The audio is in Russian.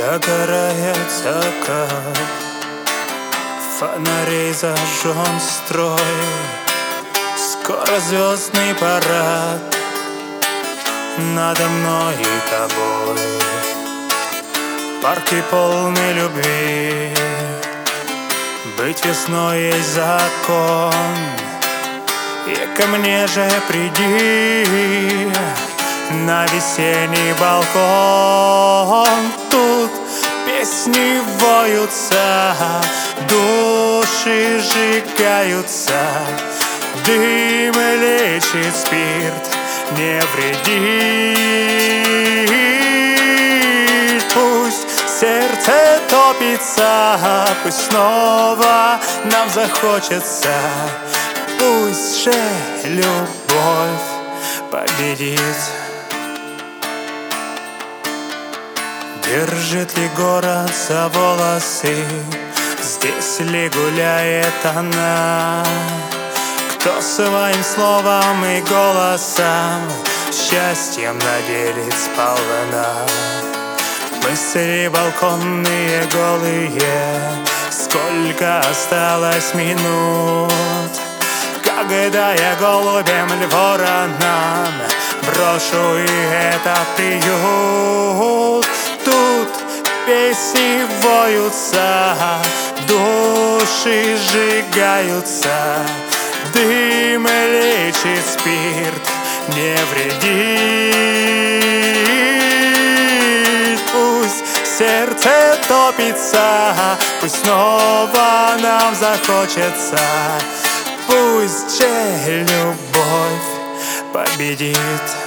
Догорается как фонарей зажжен строй. Скоро звездный парад надо мной и тобой. Парки полны любви, быть весной есть закон. И ко мне же приди на весенний балкон. Тут песни воются, души сжигаются, дым лечит, спирт не вредит. Пусть сердце топится, пусть снова нам захочется, пусть же любовь победит. Держит ли город за волосы, здесь ли гуляет она? Кто своим словом и голосом счастьем наделит сполна? Мысли балконные голые, сколько осталось минут, когда я голубям ль воронам брошу и этот приют. Тут песни воются, души сжигаются, дым лечит, спирт не вредит. Пусть сердце топится, пусть снова нам захочется, пусть же любовь победит.